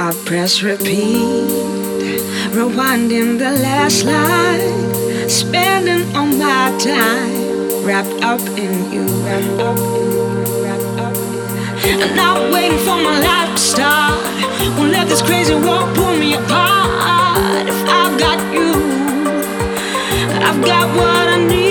I press repeat, rewinding the last line, spending all my time wrapped up in you, wrapped up in you, wrapped up in you. And I'm waiting for my life to start. Won't let this crazy world pull me apart. If I've got you, I've got what I need.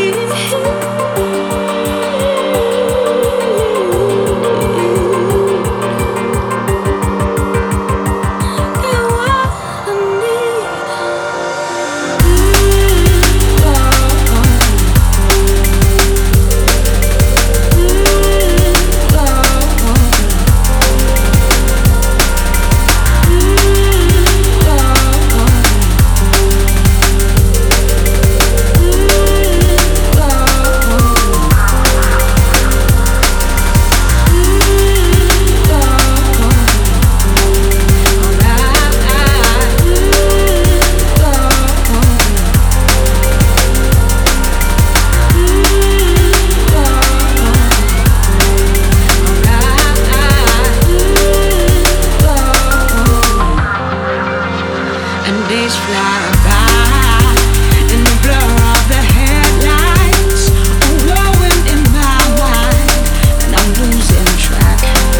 Days fly by in the blur of the headlights, whirlwind in my mind, and I'm losing track.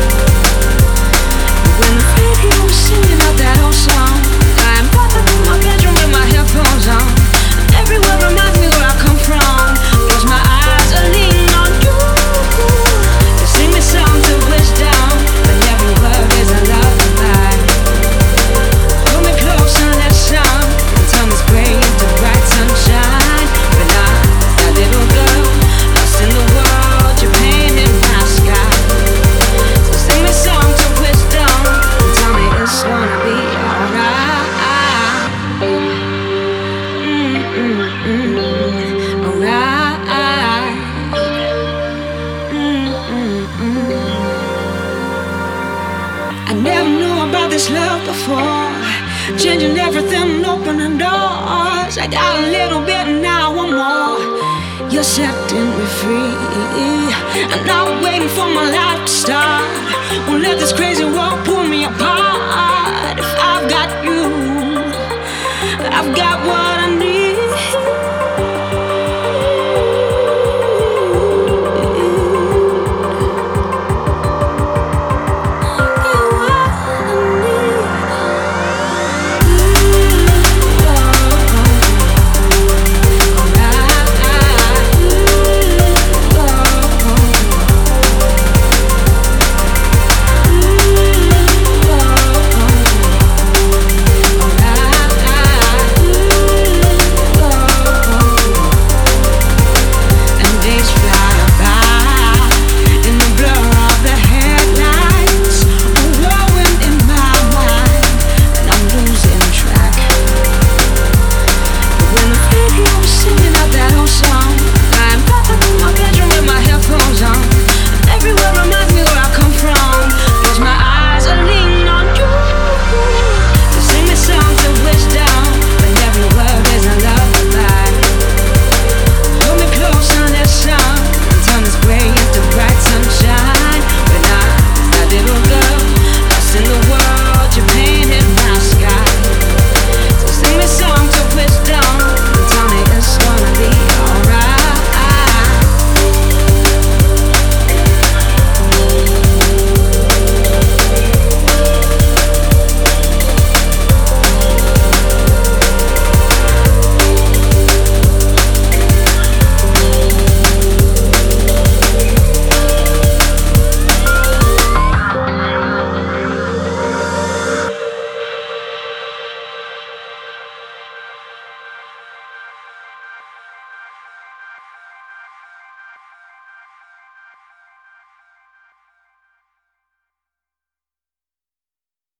When the radio's singing out that old song, I'm popping in my bedroom with my headphones on. Everywhere reminds me where I come from. Close my eyes and lean on you. You sing me songs of wisdom, but every word is a lullaby. Hold me close and listen. Tell me it's great, the bright sunshine. But I'm that little girl lost in the world. You painted my sky. So sing me songs of wisdom and tell me it's gonna be alright. Alright. I never knew about this love before, changing everything and opening doors. I got a little bit and now I want more. You're setting me free, and I'm waiting for my life to start. Won't let this crazy world pull me apart. If I've got you, I've got what